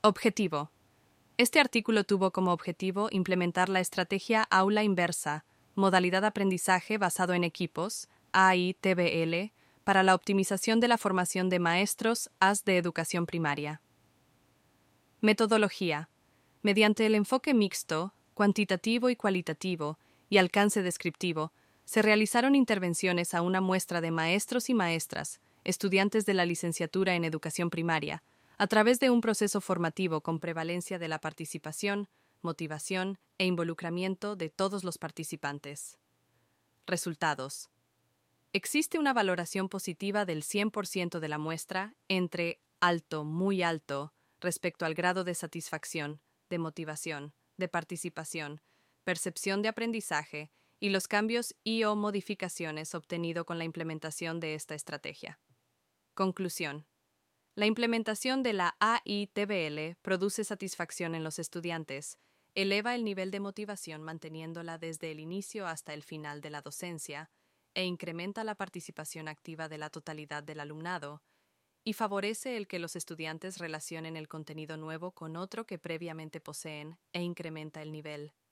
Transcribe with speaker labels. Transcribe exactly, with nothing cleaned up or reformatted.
Speaker 1: Objetivo. Este artículo tuvo como objetivo implementar la estrategia Aula Inversa, modalidad aprendizaje basado en equipos, A I T B L, para la optimización de la formación de maestros A S de educación primaria. Metodología. Mediante el enfoque mixto, cuantitativo y cualitativo, y alcance descriptivo, se realizaron intervenciones a una muestra de maestros y maestras, estudiantes de la licenciatura en educación primaria, a través de un proceso formativo con prevalencia de la participación, motivación e involucramiento de todos los participantes. Resultados. Existe una valoración positiva del cien por ciento de la muestra entre alto, muy alto, respecto al grado de satisfacción, de motivación, de participación, percepción de aprendizaje y los cambios y o modificaciones obtenido con la implementación de esta estrategia. Conclusión. La implementación de la A I T B L produce satisfacción en los estudiantes, eleva el nivel de motivación manteniéndola desde el inicio hasta el final de la docencia, e incrementa la participación activa de la totalidad del alumnado, y favorece el que los estudiantes relacionen el contenido nuevo con otro que previamente poseen e incrementa el nivel